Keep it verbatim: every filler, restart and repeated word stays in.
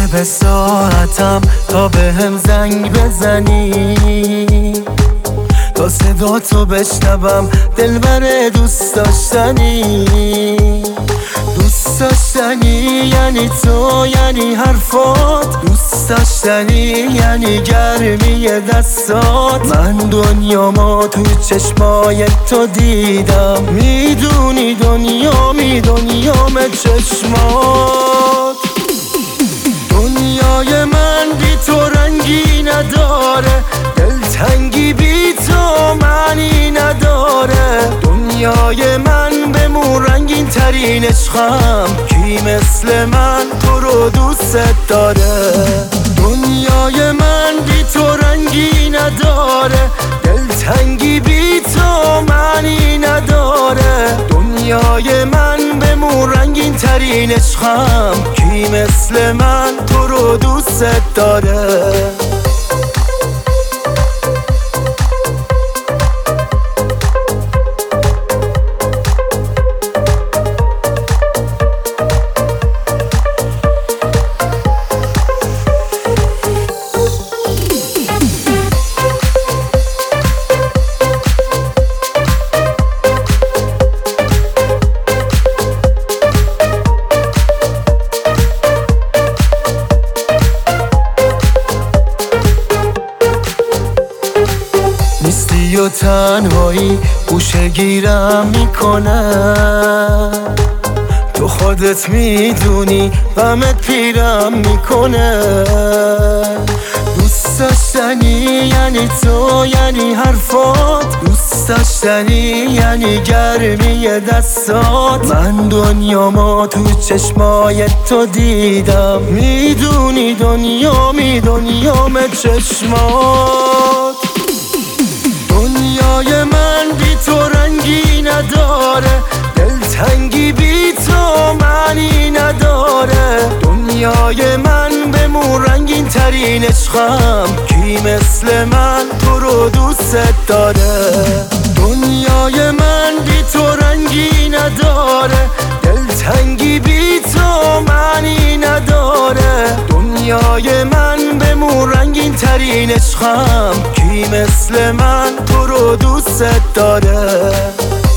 به ساعتم تا به هم زنگ بزنی، تا صدا تو بشنوم دلبر دوست داشتنی. دوست داشتنی یعنی تو، یعنی حرفات، دوست داشتنی یعنی گرمی دستات. من دنیامو تو چشمای تو دیدم، میدونی دنیا می دنیام چشمات. دنیای من بی تو رنگی نداره، دلتنگی بی تو معنی نداره. دنیای من بمون رنگین ترین عشقم، کی مثل من تو رو دوست داره. دنیای من بی تو رنگی نداره، دلتنگی بی تو معنی نداره. دنیای من بمون رنگین ترین عشقم، کی مثل من تو رو دوست داره. نیستی و تنهایی گوشه گیرم میکنه، تو خودت میدونی غمت پیرم میکنه. دوست داشتنی یعنی تو، یعنی حرفات، دوست داشتنی یعنی گرمی دستات. من دنیامو تو چشمای تو دیدم، میدونی دنیا می دنیام چشمات. دنیای من بی تو رنگی نداره، دلتنگی بی تو معنی نداره. دنیای من بمون رنگین ترین عشقم، کی مثل من تو رو دوست داره. دنیای من بی تو رنگی نداره، دلتنگی بی تو معنی نداره. دنیای من بمون رنگین ترین عشقم، کی مثل من تو رو دوست داره.